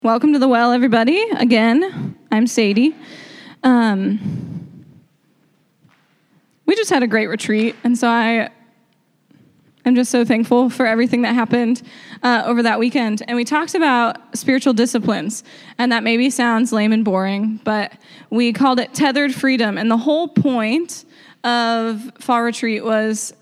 Welcome to the Well, everybody. Again, I'm Sadie. We just had a great retreat, and so I'm just so thankful for everything that happened over that weekend. And we talked about spiritual disciplines, and that maybe sounds lame and boring, but we called it tethered freedom. And the whole point of Fall Retreat was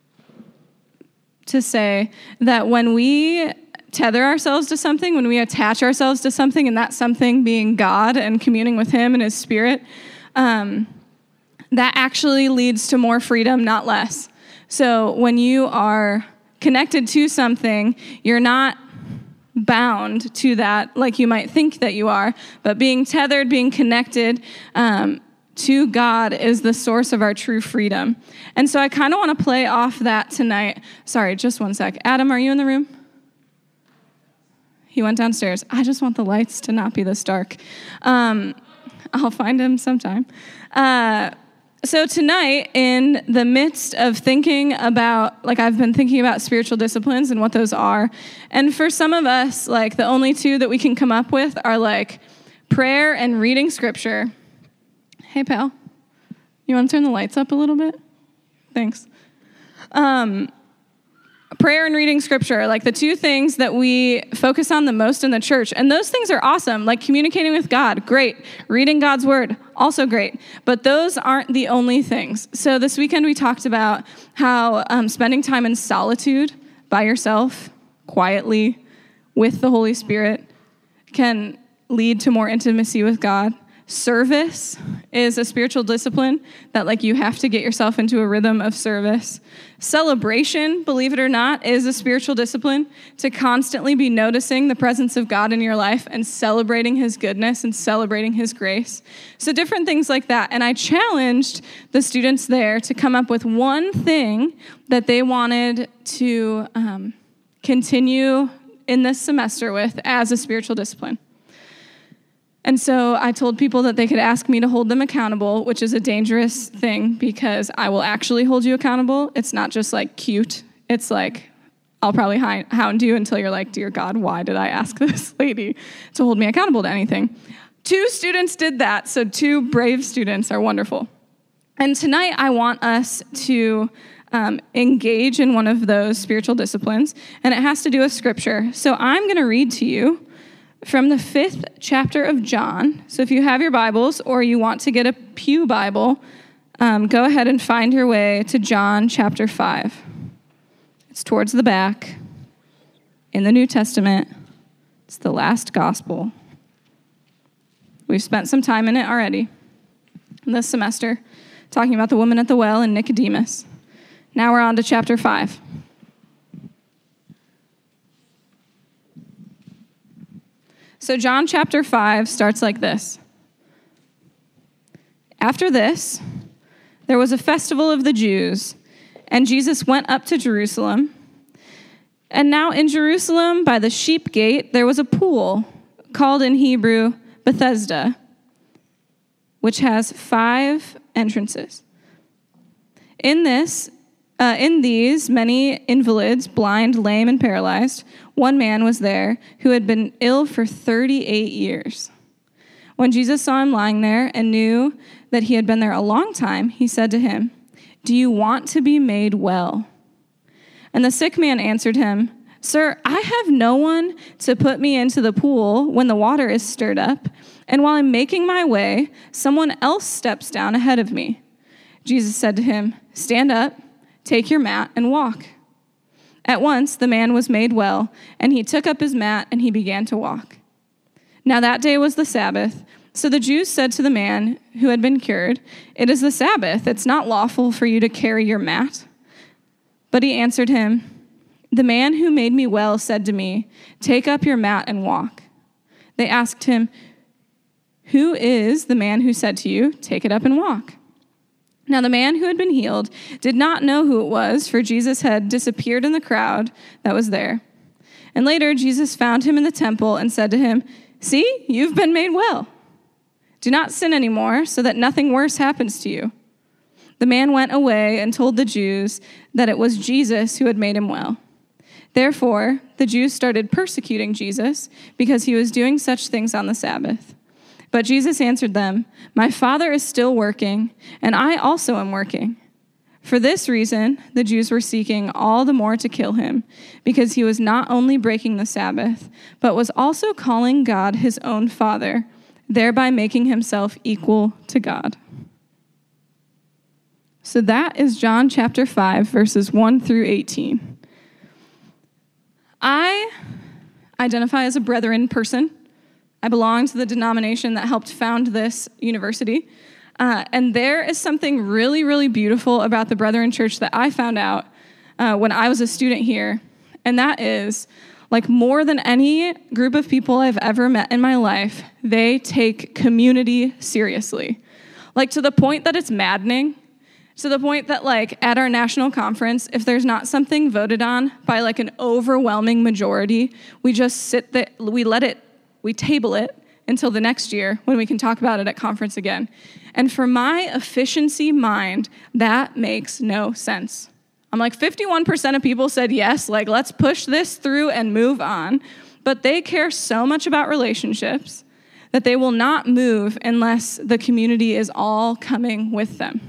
to say that when we tether ourselves to something, when we attach ourselves to something, and that something being God and communing with Him and His Spirit, that actually leads to more freedom, not less. So when you are connected to something, you're not bound to that like you might think that you are, but being tethered, being connected to God is the source of our true freedom. And so I kind of want to play off that tonight. Sorry, just one sec. Adam, are you in the room? He went downstairs. I just want the lights to not be this dark. I'll find him sometime. So tonight, in the midst of thinking about, I've been thinking about spiritual disciplines and what those are. And for some of us, the only two that we can come up with are prayer and reading scripture. Hey, pal. You want to turn the lights up a little bit? Thanks. Prayer and reading scripture, the two things that we focus on the most in the church. And those things are awesome, communicating with God, great. Reading God's word, also great. But those aren't the only things. So this weekend we talked about how spending time in solitude by yourself, quietly, with the Holy Spirit, can lead to more intimacy with God. Service is a spiritual discipline that you have to get yourself into a rhythm of service. Celebration, believe it or not, is a spiritual discipline to constantly be noticing the presence of God in your life and celebrating His goodness and celebrating His grace. So different things like that. And I challenged the students there to come up with one thing that they wanted to continue in this semester with as a spiritual discipline. And so I told people that they could ask me to hold them accountable, which is a dangerous thing because I will actually hold you accountable. It's not just cute. It's I'll probably hound you until you're dear God, why did I ask this lady to hold me accountable to anything? 2 students did that, so 2 brave students are wonderful. And tonight I want us to engage in one of those spiritual disciplines, and it has to do with scripture. So I'm going to read to you from the 5th chapter of John. So if you have your Bibles or you want to get a pew Bible, go ahead and find your way to John chapter 5. It's towards the back in the New Testament. It's the last gospel. We've spent some time in it already this semester, talking about the woman at the well and Nicodemus. Now we're on to chapter 5. So John chapter 5 starts like this. After this, there was a festival of the Jews, and Jesus went up to Jerusalem. And now in Jerusalem, by the sheep gate, there was a pool called in Hebrew Bethesda, which has 5 entrances. In these, many invalids, blind, lame, and paralyzed, one man was there who had been ill for 38 years. When Jesus saw him lying there and knew that he had been there a long time, he said to him, "Do you want to be made well?" And the sick man answered him, "Sir, I have no one to put me into the pool when the water is stirred up, and while I'm making my way, someone else steps down ahead of me." Jesus said to him, "Stand up, take your mat, and walk." At once the man was made well, and he took up his mat and he began to walk. Now that day was the Sabbath, so the Jews said to the man who had been cured, "It is the Sabbath, it's not lawful for you to carry your mat." But he answered him, "The man who made me well said to me, 'Take up your mat and walk.'" They asked him, "Who is the man who said to you, 'Take it up and walk'?" Now the man who had been healed did not know who it was, for Jesus had disappeared in the crowd that was there. And later Jesus found him in the temple and said to him, "See, you've been made well. Do not sin anymore, so that nothing worse happens to you." The man went away and told the Jews that it was Jesus who had made him well. Therefore, the Jews started persecuting Jesus because he was doing such things on the Sabbath. But Jesus answered them, "My Father is still working, and I also am working." For this reason, the Jews were seeking all the more to kill him, because he was not only breaking the Sabbath, but was also calling God his own Father, thereby making himself equal to God. So that is John chapter 5, verses 1 through 18. I identify as a Brethren person. I belong to the denomination that helped found this university. And there is something really, really beautiful about the Brethren Church that I found out when I was a student here. And that is, like, more than any group of people I've ever met in my life, they take community seriously. Like, to the point that it's maddening. To the point that, like, at our national conference, if there's not something voted on by, like, an overwhelming majority, we just sit there, we table it until the next year when we can talk about it at conference again. And for my efficiency mind, that makes no sense. I'm like, 51% of people said yes, like, let's push this through and move on. But they care so much about relationships that they will not move unless the community is all coming with them.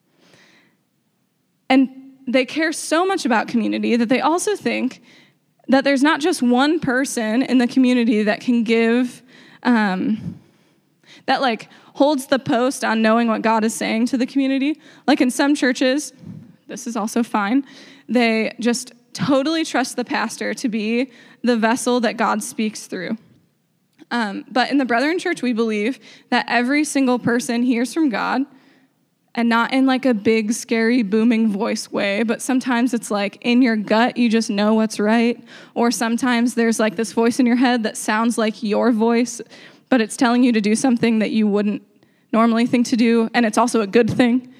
And they care so much about community that they also think that there's not just one person in the community that can give, that, like, holds the post on knowing what God is saying to the community. Like, in some churches, this is also fine, they just totally trust the pastor to be the vessel that God speaks through. But in the Brethren Church, we believe that every single person hears from God, and not in, like, a big, scary, booming voice way, but sometimes it's like in your gut, you just know what's right. Or sometimes there's, like, this voice in your head that sounds like your voice, but it's telling you to do something that you wouldn't normally think to do, and it's also a good thing.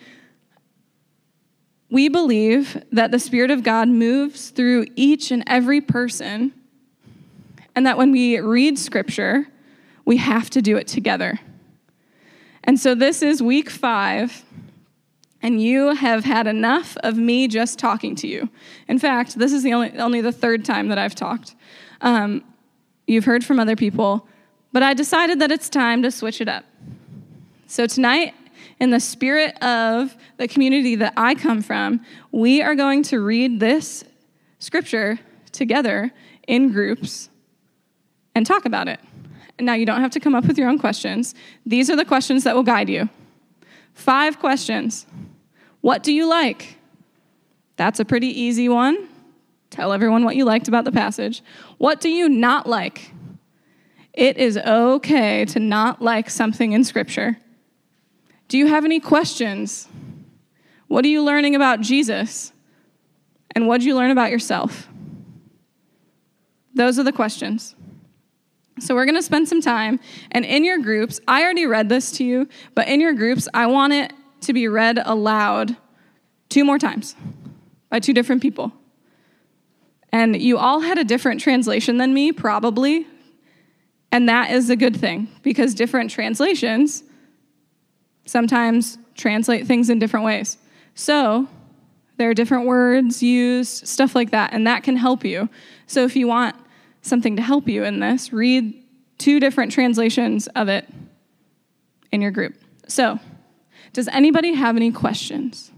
We believe that the Spirit of God moves through each and every person, and that when we read Scripture, we have to do it together. And so this is week 5, and you have had enough of me just talking to you. In fact, this is only the 3rd time that I've talked. You've heard from other people, but I decided that it's time to switch it up. So tonight, in the spirit of the community that I come from, we are going to read this scripture together in groups and talk about it. Now, you don't have to come up with your own questions. These are the questions that will guide you. 5 questions. What do you like? That's a pretty easy one. Tell everyone what you liked about the passage. What do you not like? It is okay to not like something in Scripture. Do you have any questions? What are you learning about Jesus? And what did you learn about yourself? Those are the questions. So we're going to spend some time, and in your groups, I already read this to you, but in your groups, I want it to be read aloud 2 more times by 2 different people. And you all had a different translation than me, probably, and that is a good thing, because different translations sometimes translate things in different ways. So there are different words used, stuff like that, and that can help you. So if you want something to help you in this, read 2 different translations of it in your group. So, does anybody have any questions?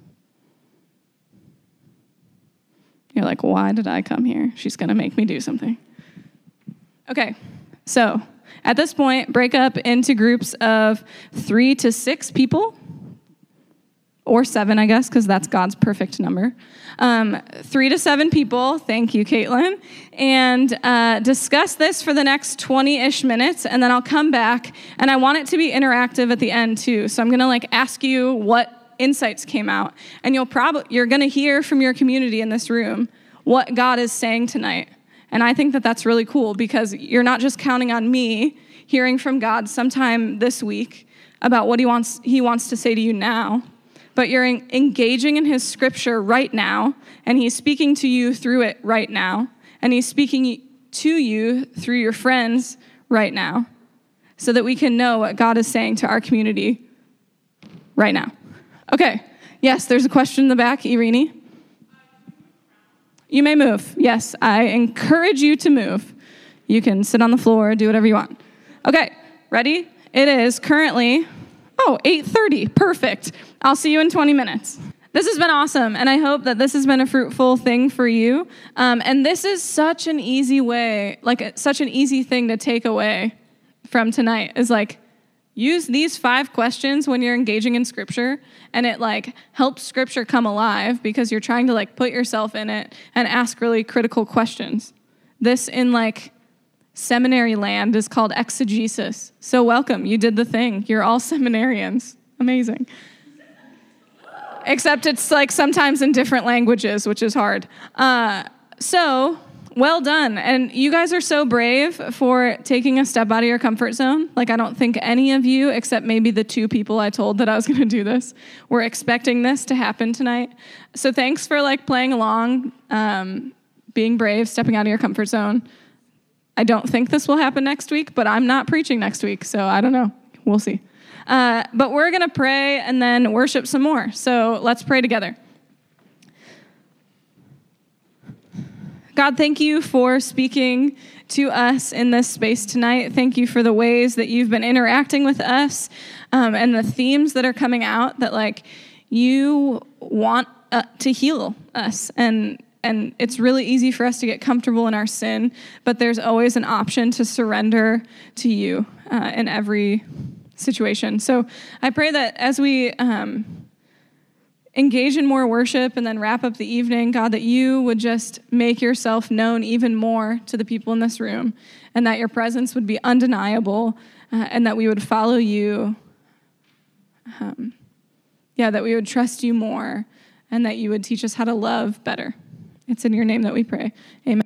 You're like, why did I come here? She's going to make me do something. Okay, so at this point, break up into groups of 3 to 6 people, or 7, I guess, because that's God's perfect number. 3 to 7 people, thank you, Caitlin, and discuss this for the next 20-ish minutes, and then I'll come back, and I want it to be interactive at the end, too. So I'm going to, ask you what insights came out, and you're going to hear from your community in this room what God is saying tonight. And I think that that's really cool, because you're not just counting on me hearing from God sometime this week about what he wants to say to you now, but you're engaging in his scripture right now, and he's speaking to you through it right now, and he's speaking to you through your friends right now, so that we can know what God is saying to our community right now. Okay, yes, there's a question in the back, Irini. You may move. Yes, I encourage you to move. You can sit on the floor, do whatever you want. Okay, ready? It is currently, 8:30. Perfect. I'll see you in 20 minutes. This has been awesome, and I hope that this has been a fruitful thing for you. And this is such an easy way, such an easy thing to take away from tonight is use these 5 questions when you're engaging in Scripture, and it helps Scripture come alive because you're trying to put yourself in it and ask really critical questions. This in seminary land is called exegesis. So welcome, you did the thing. You're all seminarians. Amazing. Except it's sometimes in different languages, which is hard. So well done. And you guys are so brave for taking a step out of your comfort zone. I don't think any of you, except maybe the 2 people I told that I was going to do this, were expecting this to happen tonight. So thanks for playing along, being brave, stepping out of your comfort zone. I don't think this will happen next week, but I'm not preaching next week, so I don't know. We'll see. But we're going to pray and then worship some more. So let's pray together. God, thank you for speaking to us in this space tonight. Thank you for the ways that you've been interacting with us and the themes that are coming out that you want to heal us. And it's really easy for us to get comfortable in our sin, but there's always an option to surrender to you in every situation. So I pray that as we engage in more worship and then wrap up the evening, God, that you would just make yourself known even more to the people in this room, and that your presence would be undeniable, and that we would follow you. That we would trust you more, and that you would teach us how to love better. It's in your name that we pray. Amen.